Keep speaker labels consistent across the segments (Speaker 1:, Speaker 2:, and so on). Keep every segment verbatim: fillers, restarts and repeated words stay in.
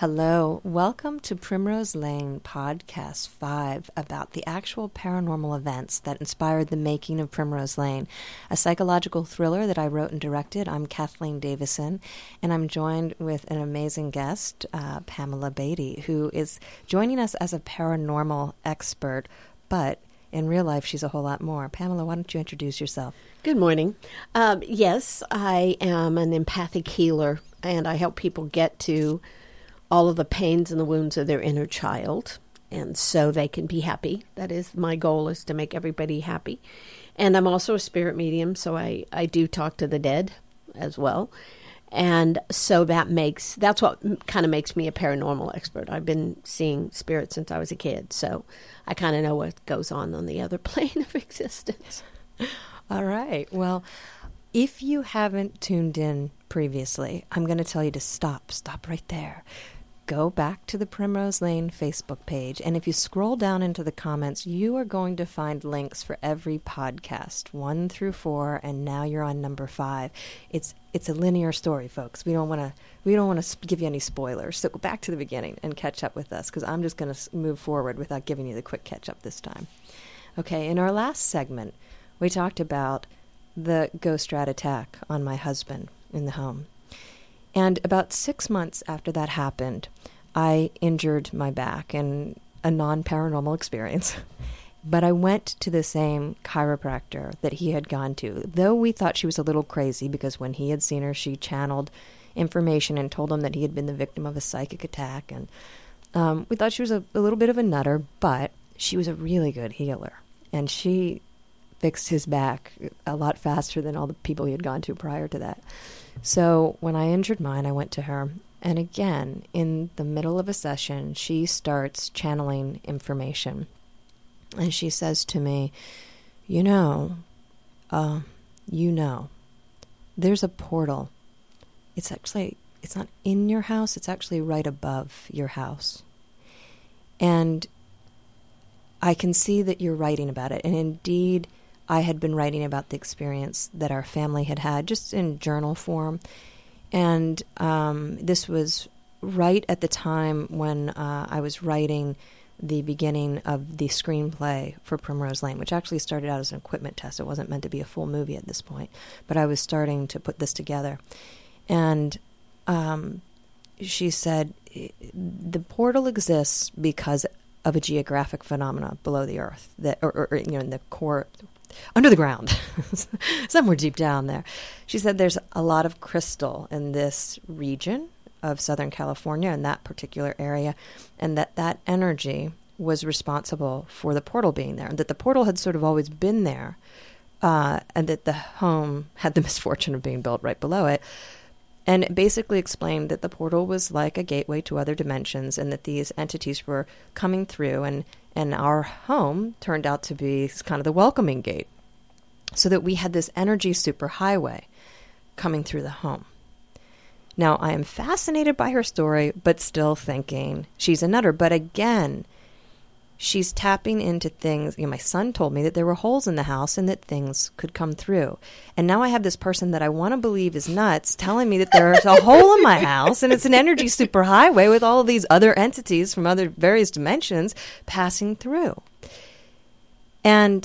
Speaker 1: Hello, welcome to Primrose Lane Podcast five about the actual paranormal events that inspired the making of Primrose Lane, a psychological thriller that I wrote and directed. I'm Kathleen Davison, and I'm joined with an amazing guest, uh, Pamela Beatty, who is joining us as a paranormal expert, but in real life she's a whole lot more. Pamela, why don't you introduce yourself?
Speaker 2: Good morning. Um, yes, I am an empathic healer, and I help people get to all of the pains and the wounds of their inner child, and so they can be happy. That is, my goal is to make everybody happy. And I'm also a spirit medium, so I, I do talk to the dead as well. And so that makes, that's what kind of makes me a paranormal expert. I've been seeing spirits since I was a kid, so I kind of know what goes on on the other plane of existence.
Speaker 1: All right. Well, if you haven't tuned in previously, I'm going to tell you to stop. Stop right there. Go back to the Primrose Lane Facebook page, and if you scroll down into the comments, you are going to find links for every podcast, one through four, and now you're on number five. It's it's a linear story, folks. We don't want to we don't want to give you any spoilers. So go back to the beginning and catch up with us, because I'm just going to move forward without giving you the quick catch up this time. Okay, in our last segment, we talked about the ghost rat attack on my husband in the home. And about six months after that happened, I injured my back in a non-paranormal experience. But I went to the same chiropractor that he had gone to, though we thought she was a little crazy because when he had seen her, she channeled information and told him that he had been the victim of a psychic attack. And um, we thought she was a, a little bit of a nutter, but she was a really good healer. And she fixed his back a lot faster than all the people he had gone to prior to that. So when I injured mine, I went to her, and again, in the middle of a session, she starts channeling information. And she says to me, you know, uh, you know, there's a portal. It's actually, it's not in your house, it's actually right above your house. And I can see that you're writing about it, and indeed, I had been writing about the experience that our family had had, just in journal form. And um, this was right at the time when uh, I was writing the beginning of the screenplay for Primrose Lane, which actually started out as an equipment test. It wasn't meant to be a full movie at this point, but I was starting to put this together. And um, she said, the portal exists because of a geographic phenomena below the earth, that, or, or you know, in the core, under the ground, somewhere deep down there. She said there's a lot of crystal in this region of Southern California, in that particular area, and that that energy was responsible for the portal being there, and that the portal had sort of always been there, uh, and that the home had the misfortune of being built right below it. And it basically explained that the portal was like a gateway to other dimensions, and that these entities were coming through, and, and our home turned out to be kind of the welcoming gate, so that we had this energy superhighway coming through the home. Now, I am fascinated by her story, but still thinking she's a nutter. But again, she's tapping into things. You know, my son told me that there were holes in the house and that things could come through. And now I have this person that I want to believe is nuts telling me that there's a hole in my house and it's an energy superhighway with all of these other entities from other various dimensions passing through. And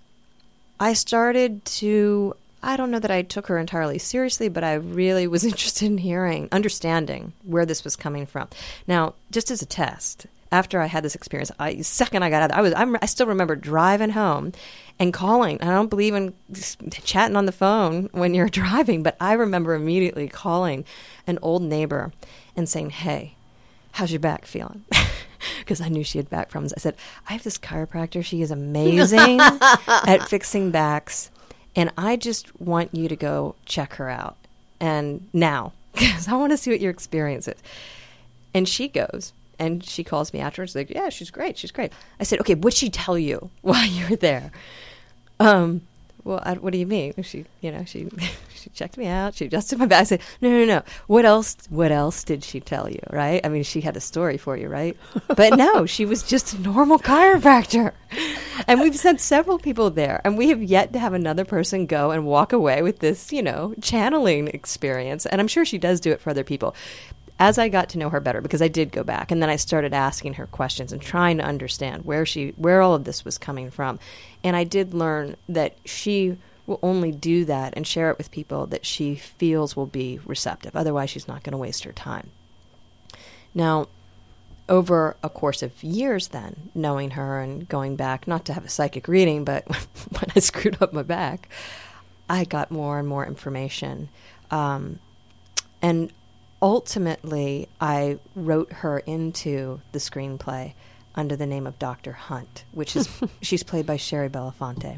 Speaker 1: I started to, I don't know that I took her entirely seriously, but I really was interested in hearing, understanding where this was coming from. Now, just as a test, after I had this experience, I second I got out, I was I'm, I still remember driving home and calling. I don't believe in chatting on the phone when you're driving, but I remember immediately calling an old neighbor and saying, "Hey, how's your back feeling?" Because I knew she had back problems. I said, "I have this chiropractor. She is amazing at fixing backs, and I just want you to go check her out, and now, because I want to see what your experience is." And she goes. And she calls me afterwards, like, "Yeah, she's great. She's great." I said, "Okay, what'd she tell you while you were there?" Um, well, I, what do you mean? She, you know, she she checked me out. She adjusted my back. I said, "No, no, no. What else? What else did she tell you? Right? I mean, she had a story for you, right?" But no, she was just a normal chiropractor. And we've sent several people there, and we have yet to have another person go and walk away with this, you know, channeling experience. And I'm sure she does do it for other people. as I got to know her better, because I did go back, and then I started asking her questions and trying to understand where she, where all of this was coming from. And I did learn that she will only do that and share it with people that she feels will be receptive. Otherwise, she's not going to waste her time. Now, over a course of years then, knowing her and going back, not to have a psychic reading, but when I screwed up my back, I got more and more information. Um, and ultimately, I wrote her into the screenplay under the name of Doctor Hunt, which is, she's played by Sherry Belafonte.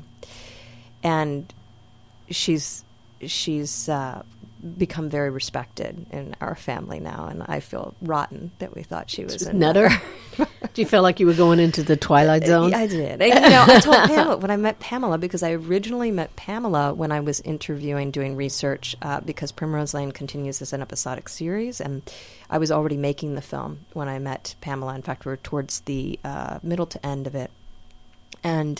Speaker 1: And she's, she's, uh, become very respected in our family now, and I feel rotten that we thought she was a
Speaker 2: nutter. Do you feel like you were going into the Twilight Zone?
Speaker 1: I did. And, you know, I told Pamela when I met Pamela, because I originally met Pamela when I was interviewing, doing research, uh, because Primrose Lane continues as an episodic series, and I was already making the film when I met Pamela. In fact, we were towards the uh, middle to end of it, and.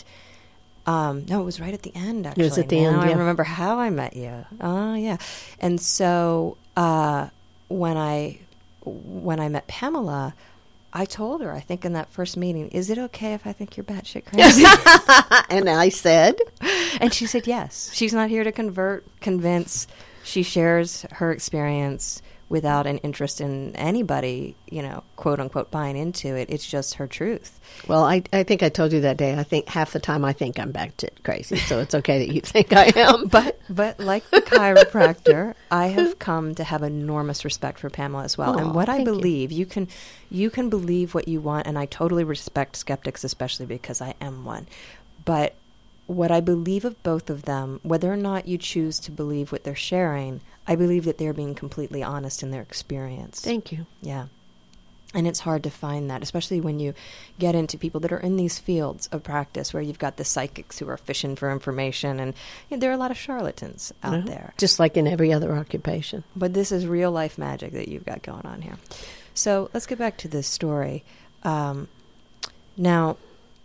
Speaker 1: Um, no, it was right at the end, actually.
Speaker 2: It was at the
Speaker 1: now
Speaker 2: end, yeah.
Speaker 1: I remember how I met you. Oh, yeah. And so uh, when I when I met Pamela, I told her, I think in that first meeting, is it okay if I think you're batshit crazy?
Speaker 2: And I said?
Speaker 1: And she said yes. She's not here to convert, convince. She shares her experience without an interest in anybody, you know, quote unquote, buying into it. It's just her truth.
Speaker 2: Well, I, I think I told you that day, I think half the time I think I'm batshit crazy, so it's okay that you think I am.
Speaker 1: But but like the chiropractor, I have come to have enormous respect for Pamela as well.
Speaker 2: Oh,
Speaker 1: and what I
Speaker 2: thank you.
Speaker 1: believe, you can you can believe what you want, and I totally respect skeptics, especially because I am one. But what I believe of both of them, whether or not you choose to believe what they're sharing, I believe that they're being completely honest in their experience.
Speaker 2: Thank you.
Speaker 1: Yeah. And it's hard to find that, especially when you get into people that are in these fields of practice where you've got the psychics who are fishing for information, and you know, there are a lot of charlatans out
Speaker 2: Uh-huh.
Speaker 1: there.
Speaker 2: Just like in every other occupation.
Speaker 1: But this is real life magic that you've got going on here. So let's get back to this story. Um, now,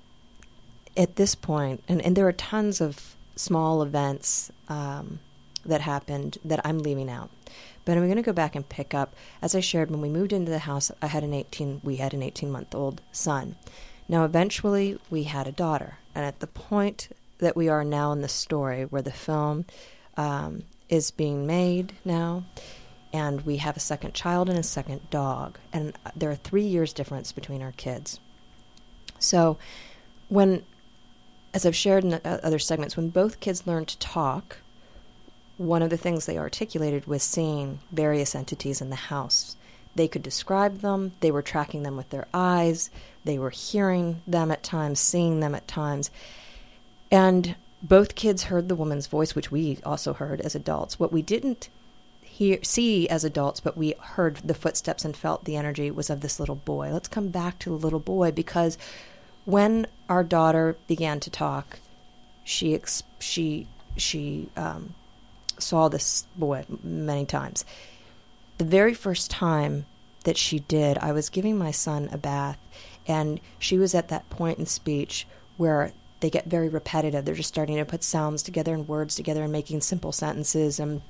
Speaker 1: at this point, and, and there are tons of small events um, that happened that I'm leaving out. But I'm going to go back and pick up. As I shared, when we moved into the house, I had an eighteen. We had an eighteen-month-old son. Now, eventually, we had a daughter. And at the point that we are now in the story, where the film um, is being made now, and we have a second child and a second dog, and there are three years difference between our kids. So, when, as I've shared in the other segments, when both kids learned to talk, one of the things they articulated was seeing various entities in the house. They could describe them. They were tracking them with their eyes. They were hearing them at times, seeing them at times. And both kids heard the woman's voice, which we also heard as adults. What we didn't hear, see as adults, but we heard the footsteps and felt the energy, was of this little boy. Let's come back to the little boy, because when our daughter began to talk, she ex- she she um, saw this boy many times. The very first time that she did, I was giving my son a bath, and she was at that point in speech where they get very repetitive. They're just starting to put sounds together and words together and making simple sentences, and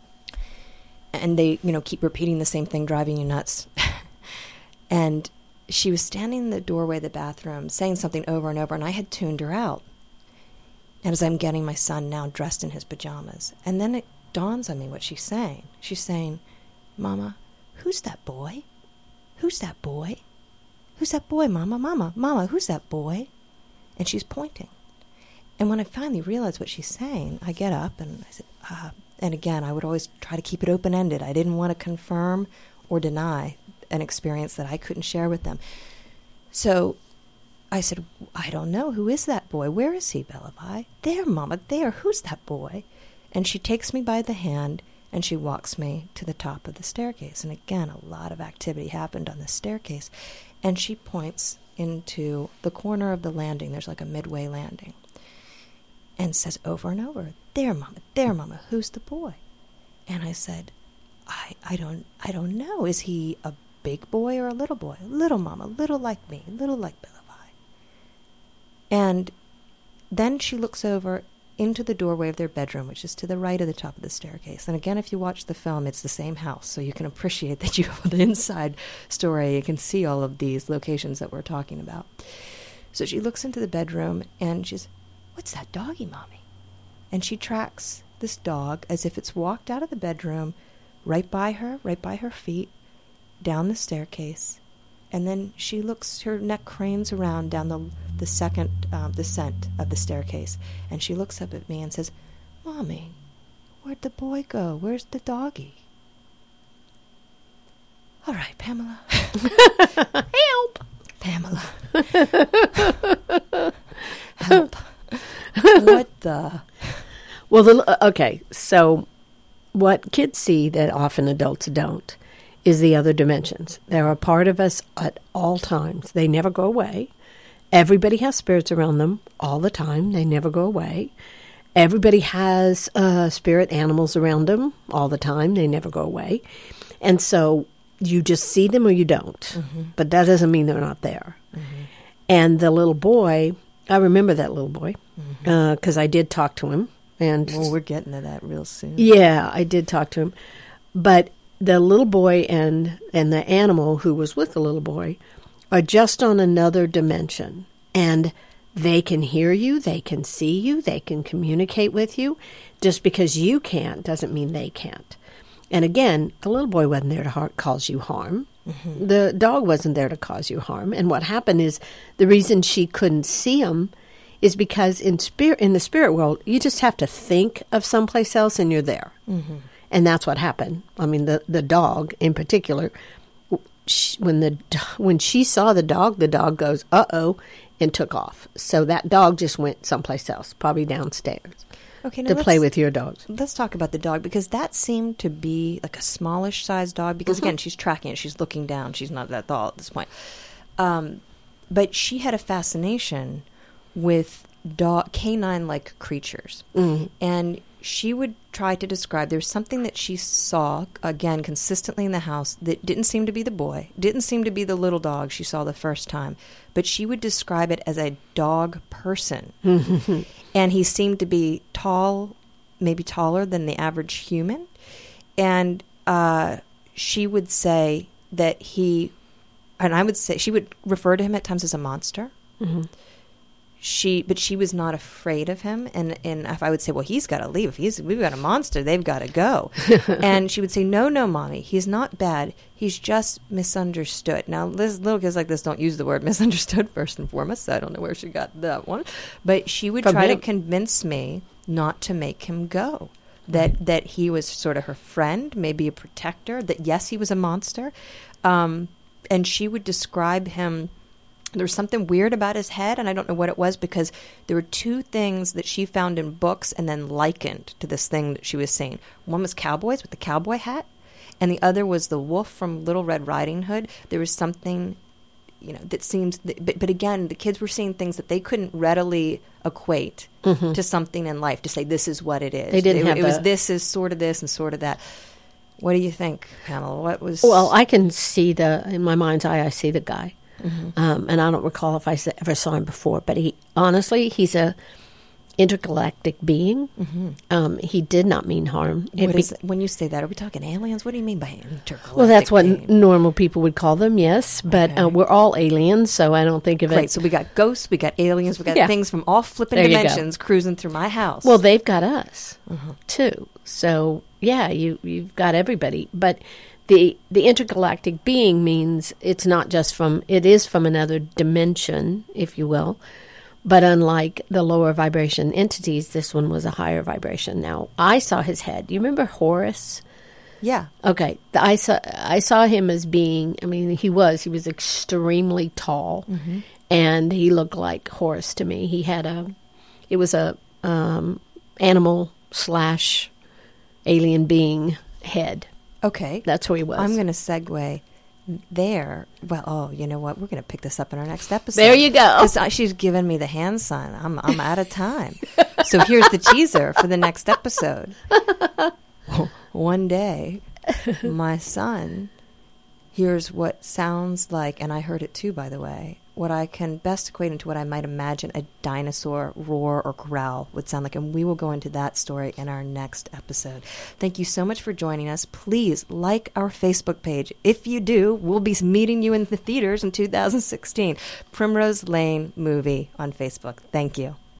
Speaker 1: and they, you know, keep repeating the same thing, driving you nuts. And she was standing in the doorway of the bathroom saying something over and over, and I had tuned her out. And as I'm getting my son now dressed in his pajamas, and then it dawns on me what she's saying. She's saying, "Mama, who's that boy? Who's that boy? Who's that boy, Mama? Mama, Mama, who's that boy?" And she's pointing. And when I finally realized what she's saying, I get up and I said, uh, and again, I would always try to keep it open-ended. I didn't want to confirm or deny an experience that I couldn't share with them. So I said, "I don't know. Who is that boy? Where is he, Bellavi?" "There, Mama, there. Who's that boy?" And she takes me by the hand and she walks me to the top of the staircase. And again, a lot of activity happened on the staircase. And she points into the corner of the landing. There's like a midway landing. And says over and over, "There, Mama, there, Mama, who's the boy?" And I said, I, I don't I don't know. Is he a big boy or a little boy? "Little, Mama, little like me, little like Bellavi." And then she looks over into the doorway of their bedroom, which is to the right of the top of the staircase. And again, if you watch the film, it's the same house, so you can appreciate that you have the inside story. You can see all of these locations that we're talking about. So she looks into the bedroom, and she's, "What's that doggy, Mommy?" And she tracks this dog as if it's walked out of the bedroom, right by her, right by her feet, down the staircase. And then she looks, her neck cranes around down the the second um, descent of the staircase, and she looks up at me and says, "Mommy, where'd the boy go? Where's the doggy?" All right, Pamela.
Speaker 2: Help!
Speaker 1: Pamela. Help. What the?
Speaker 2: Well, the, okay, so what kids see that often adults don't is the other dimensions. They're a part of us at all times. They never go away. Everybody has spirits around them all the time. They never go away. Everybody has uh, spirit animals around them all the time. They never go away. And so you just see them or you don't. Mm-hmm. But that doesn't mean they're not there. Mm-hmm. And the little boy, I remember that little boy because mm-hmm. uh, I did talk to him. And
Speaker 1: well, we're getting to that real soon.
Speaker 2: Yeah, I did talk to him. But the little boy and, and the animal who was with the little boy are just on another dimension. And they can hear you, they can see you, they can communicate with you. Just because you can't doesn't mean they can't. And again, the little boy wasn't there to har- cause you harm. Mm-hmm. The dog wasn't there to cause you harm. And what happened is the reason she couldn't see him is because in spirit, in the spirit world, you just have to think of someplace else and you're there. Mm-hmm. And that's what happened. I mean, the, the dog in particular, she, when the when she saw the dog, the dog goes, uh-oh, and took off. So that dog just went someplace else, probably downstairs,
Speaker 1: okay, now
Speaker 2: to play with your dogs.
Speaker 1: Let's talk about the dog, because that seemed to be like a smallish sized dog, because, mm-hmm. again, she's tracking it. She's looking down. She's not that tall at this point. Um, but she had a fascination with dog, canine-like creatures. Mm-hmm. And she would try to describe, there was something that she saw, again, consistently in the house that didn't seem to be the boy, didn't seem to be the little dog she saw the first time, but she would describe it as a dog person. Mm-hmm. And he seemed to be tall, maybe taller than the average human. And uh, she would say that he, and I would say, she would refer to him at times as a monster. Mm-hmm. She, but she was not afraid of him, and and if I would say, well, he's got to leave. If he's, we've got a monster, they've got to go. And she would say, no, no, Mommy, he's not bad. He's just misunderstood. Now, this, little kids like this don't use the word misunderstood first and foremost. So I don't know where she got that one, but she would From try him. to convince me not to make him go. That right. that he was sort of her friend, maybe a protector. That yes, he was a monster, um, and she would describe him. There was something weird about his head, and I don't know what it was, because there were two things that she found in books and then likened to this thing that she was saying. One was cowboys with the cowboy hat, and the other was the wolf from Little Red Riding Hood. There was something, you know, that seems, but, but again, the kids were seeing things that they couldn't readily equate mm-hmm. to something in life to say, this is what it is.
Speaker 2: They didn't
Speaker 1: it,
Speaker 2: have
Speaker 1: it
Speaker 2: a...
Speaker 1: was this is sort of this and sort of that. What do you think, Pamela? What was...
Speaker 2: Well, I can see the, in my mind's eye, I see the guy. Mm-hmm. Um, and I don't recall if I ever saw him before, but he honestly, he's a intergalactic being. Mm-hmm. Um, he did not mean harm.
Speaker 1: What be- is, when you say that, are we talking aliens? What do you mean by intergalactic?
Speaker 2: Well, that's what
Speaker 1: being?
Speaker 2: n- normal people would call them, yes. But okay. uh, we're all aliens, so I don't think of
Speaker 1: Great,
Speaker 2: it.
Speaker 1: So we got ghosts, we got aliens, we got
Speaker 2: yeah.
Speaker 1: things from all flipping
Speaker 2: there
Speaker 1: dimensions cruising through my house.
Speaker 2: Well, they've got us
Speaker 1: mm-hmm.
Speaker 2: too. So yeah, you you've got everybody, but. The the intergalactic being means it's not just from, it is from another dimension, if you will, but unlike the lower vibration entities, this one was a higher vibration. Now, I saw his head. You remember Horus?
Speaker 1: Yeah.
Speaker 2: Okay. The, I saw I saw him as being, I mean, he was, he was extremely tall, mm-hmm. and he looked like Horus to me. He had a, it was a um, animal slash alien being head.
Speaker 1: Okay.
Speaker 2: That's who he was.
Speaker 1: I'm going to segue there. Well, oh, you know what? We're going to pick this up in our next episode.
Speaker 2: There you go.
Speaker 1: She's given me the hand sign. I'm I'm out of time. So here's the teaser for the next episode. One day, my son hears what sounds like, and I heard it too, by the way, what I can best equate into what I might imagine a dinosaur roar or growl would sound like. And we will go into that story in our next episode. Thank you so much for joining us. Please like our Facebook page. If you do, we'll be meeting you in the theaters in two thousand sixteen. Primrose Lane Movie on Facebook. Thank you.